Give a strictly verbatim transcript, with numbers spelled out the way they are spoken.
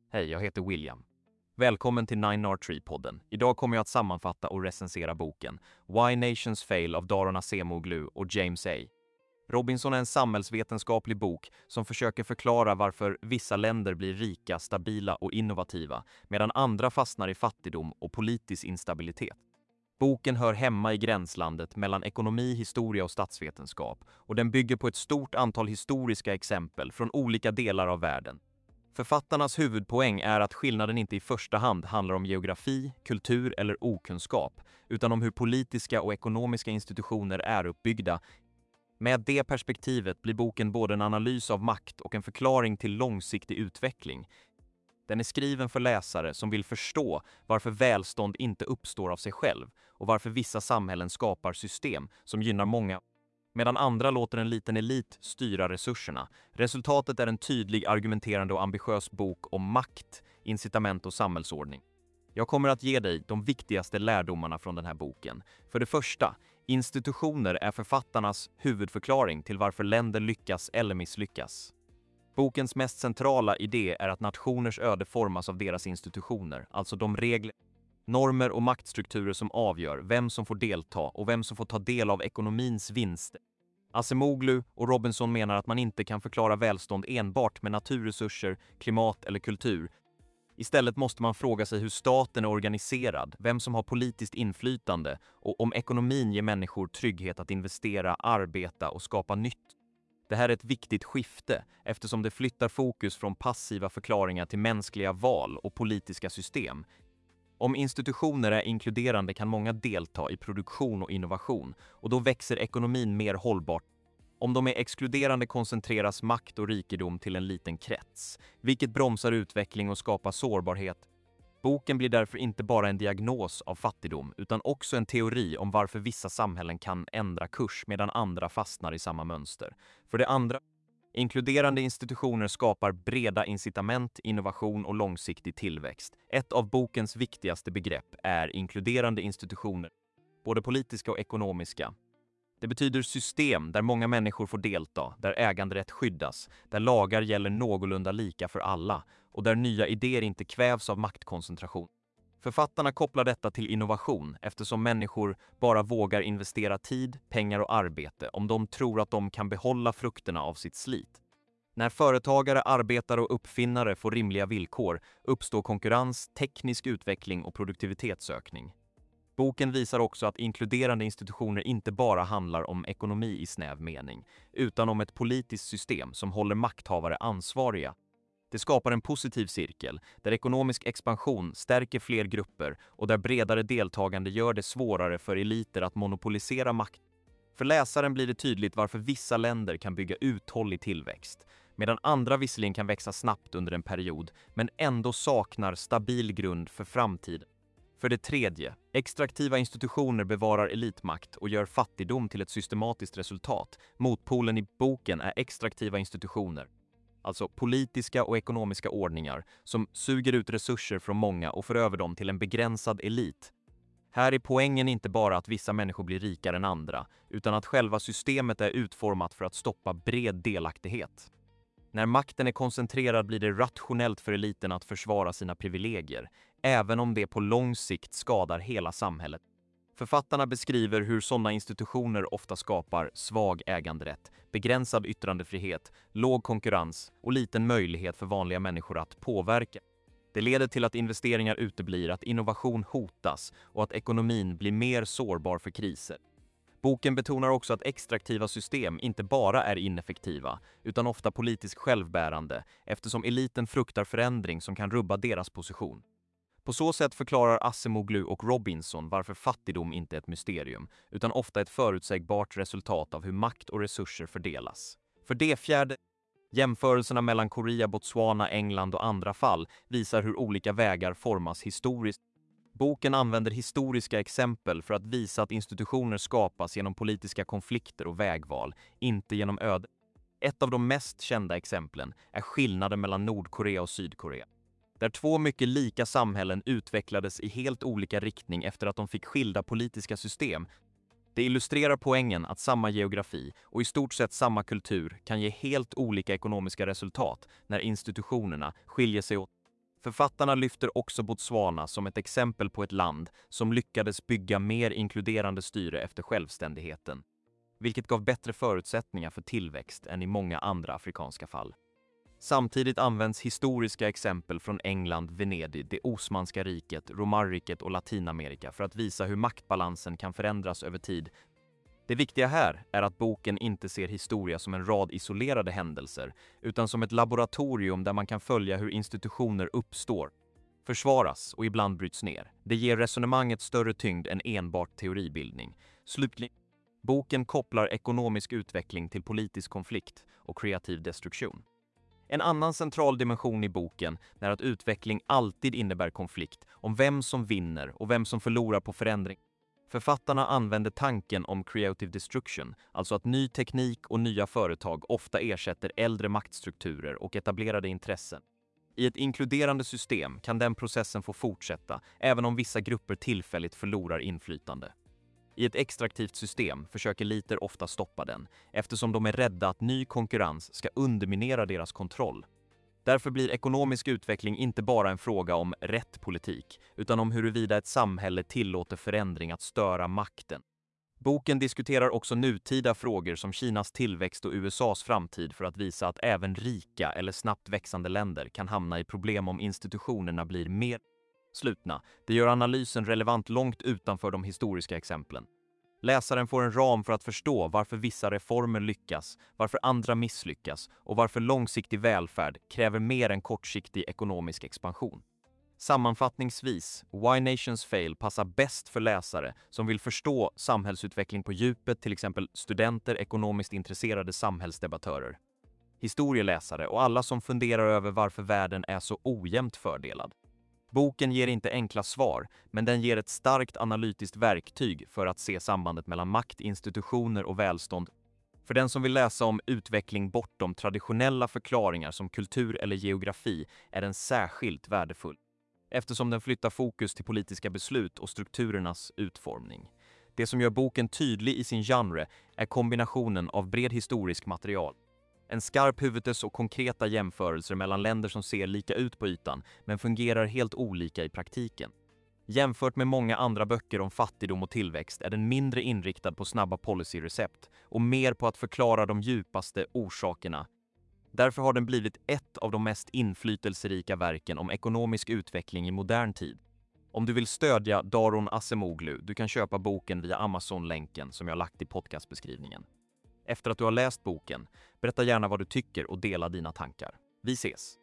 Hej, jag heter William. Välkommen till Nine R Tree-podden. Idag kommer jag att sammanfatta och recensera boken Why Nations Fail av Daron Acemoglu och James A. Robinson är en samhällsvetenskaplig bok som försöker förklara varför vissa länder blir rika, stabila och innovativa, medan andra fastnar i fattigdom och politisk instabilitet. Boken hör hemma i gränslandet mellan ekonomi, historia och statsvetenskap, och den bygger på ett stort antal historiska exempel från olika delar av världen. Författarnas huvudpoäng är att skillnaden inte i första hand handlar om geografi, kultur eller okunskap, utan om hur politiska och ekonomiska institutioner är uppbyggda. Med det perspektivet blir boken både en analys av makt och en förklaring till långsiktig utveckling. Den är skriven för läsare som vill förstå varför välstånd inte uppstår av sig själv och varför vissa samhällen skapar system som gynnar många, medan andra låter en liten elit styra resurserna. Resultatet är en tydlig, argumenterande och ambitiös bok om makt, incitament och samhällsordning. Jag kommer att ge dig de viktigaste lärdomarna från den här boken. För det första, institutioner är författarnas huvudförklaring till varför länder lyckas eller misslyckas. Bokens mest centrala idé är att nationers öde formas av deras institutioner, alltså de regler, normer och maktstrukturer som avgör vem som får delta och vem som får ta del av ekonomins vinster. Acemoglu och Robinson menar att man inte kan förklara välstånd enbart med naturresurser, klimat eller kultur. Istället måste man fråga sig hur staten är organiserad, vem som har politiskt inflytande och om ekonomin ger människor trygghet att investera, arbeta och skapa nytt. Det här är ett viktigt skifte eftersom det flyttar fokus från passiva förklaringar till mänskliga val och politiska system. Om institutioner är inkluderande kan många delta i produktion och innovation, och då växer ekonomin mer hållbart. Om de är exkluderande koncentreras makt och rikedom till en liten krets, vilket bromsar utveckling och skapar sårbarhet. Boken blir därför inte bara en diagnos av fattigdom utan också en teori om varför vissa samhällen kan ändra kurs medan andra fastnar i samma mönster. För det andra, inkluderande institutioner skapar breda incitament, innovation och långsiktig tillväxt. Ett av bokens viktigaste begrepp är inkluderande institutioner, både politiska och ekonomiska. Det betyder system där många människor får delta, där äganderätt skyddas, där lagar gäller någorlunda lika för alla och där nya idéer inte kvävs av maktkoncentration. Författarna kopplar detta till innovation eftersom människor bara vågar investera tid, pengar och arbete om de tror att de kan behålla frukterna av sitt slit. När företagare, arbetare och uppfinnare får rimliga villkor uppstår konkurrens, teknisk utveckling och produktivitetsökning. Boken visar också att inkluderande institutioner inte bara handlar om ekonomi i snäv mening, utan om ett politiskt system som håller makthavare ansvariga. Det skapar en positiv cirkel, där ekonomisk expansion stärker fler grupper och där bredare deltagande gör det svårare för eliter att monopolisera makt. För läsaren blir det tydligt varför vissa länder kan bygga uthållig tillväxt, medan andra visserligen kan växa snabbt under en period, men ändå saknar stabil grund för framtiden. För det tredje, extraktiva institutioner bevarar elitmakt och gör fattigdom till ett systematiskt resultat. Motpolen i boken är extraktiva institutioner, alltså politiska och ekonomiska ordningar som suger ut resurser från många och för över dem till en begränsad elit. Här är poängen inte bara att vissa människor blir rikare än andra, utan att själva systemet är utformat för att stoppa bred delaktighet. När makten är koncentrerad blir det rationellt för eliten att försvara sina privilegier, även om det på lång sikt skadar hela samhället. Författarna beskriver hur sådana institutioner ofta skapar svag äganderätt, begränsad yttrandefrihet, låg konkurrens och liten möjlighet för vanliga människor att påverka. Det leder till att investeringar uteblir, att innovation hotas och att ekonomin blir mer sårbar för kriser. Boken betonar också att extraktiva system inte bara är ineffektiva, utan ofta politiskt självbärande, eftersom eliten fruktar förändring som kan rubba deras position. På så sätt förklarar Acemoglu och Robinson varför fattigdom inte är ett mysterium, utan ofta ett förutsägbart resultat av hur makt och resurser fördelas. För det fjärde, jämförelserna mellan Korea, Botswana, England och andra fall visar hur olika vägar formas historiskt. Boken använder historiska exempel för att visa att institutioner skapas genom politiska konflikter och vägval, inte genom öde. Ett av de mest kända exemplen är skillnaden mellan Nordkorea och Sydkorea, där två mycket lika samhällen utvecklades i helt olika riktning efter att de fick skilda politiska system. Det illustrerar poängen att samma geografi och i stort sett samma kultur kan ge helt olika ekonomiska resultat när institutionerna skiljer sig åt. Författarna lyfter också Botswana som ett exempel på ett land som lyckades bygga mer inkluderande styre efter självständigheten, vilket gav bättre förutsättningar för tillväxt än i många andra afrikanska fall. Samtidigt används historiska exempel från England, Venedig, det Osmanska riket, Romarriket och Latinamerika för att visa hur maktbalansen kan förändras över tid. Det viktiga här är att boken inte ser historia som en rad isolerade händelser, utan som ett laboratorium där man kan följa hur institutioner uppstår, försvaras och ibland bryts ner. Det ger resonemanget större tyngd än enbart teoribildning. Slutligen, boken kopplar ekonomisk utveckling till politisk konflikt och kreativ destruktion. En annan central dimension i boken är att utveckling alltid innebär konflikt om vem som vinner och vem som förlorar på förändring. Författarna använder tanken om creative destruction, alltså att ny teknik och nya företag ofta ersätter äldre maktstrukturer och etablerade intressen. I ett inkluderande system kan den processen få fortsätta även om vissa grupper tillfälligt förlorar inflytande. I ett extraktivt system försöker eliter ofta stoppa den, eftersom de är rädda att ny konkurrens ska underminera deras kontroll. Därför blir ekonomisk utveckling inte bara en fråga om rätt politik, utan om huruvida ett samhälle tillåter förändring att störa makten. Boken diskuterar också nutida frågor som Kinas tillväxt och U S A:s framtid för att visa att även rika eller snabbt växande länder kan hamna i problem om institutionerna blir mer slutna. Det gör analysen relevant långt utanför de historiska exemplen. Läsaren får en ram för att förstå varför vissa reformer lyckas, varför andra misslyckas och varför långsiktig välfärd kräver mer än kortsiktig ekonomisk expansion. Sammanfattningsvis, Why Nations Fail passar bäst för läsare som vill förstå samhällsutveckling på djupet, till exempel studenter, ekonomiskt intresserade samhällsdebattörer, historieläsare och alla som funderar över varför världen är så ojämnt fördelad. Boken ger inte enkla svar, men den ger ett starkt analytiskt verktyg för att se sambandet mellan makt, institutioner och välstånd. För den som vill läsa om utveckling bortom traditionella förklaringar som kultur eller geografi är den särskilt värdefull, eftersom den flyttar fokus till politiska beslut och strukturernas utformning. Det som gör boken tydlig i sin genre är kombinationen av bred historisk material, en skarp huvudtes och konkreta jämförelser mellan länder som ser lika ut på ytan men fungerar helt olika i praktiken. Jämfört med många andra böcker om fattigdom och tillväxt är den mindre inriktad på snabba policyrecept och mer på att förklara de djupaste orsakerna. Därför har den blivit ett av de mest inflytelserika verken om ekonomisk utveckling i modern tid. Om du vill stödja Daron Acemoglu, du kan köpa boken via Amazon-länken som jag lagt i podcastbeskrivningen. Efter att du har läst boken, berätta gärna vad du tycker och dela dina tankar. Vi ses!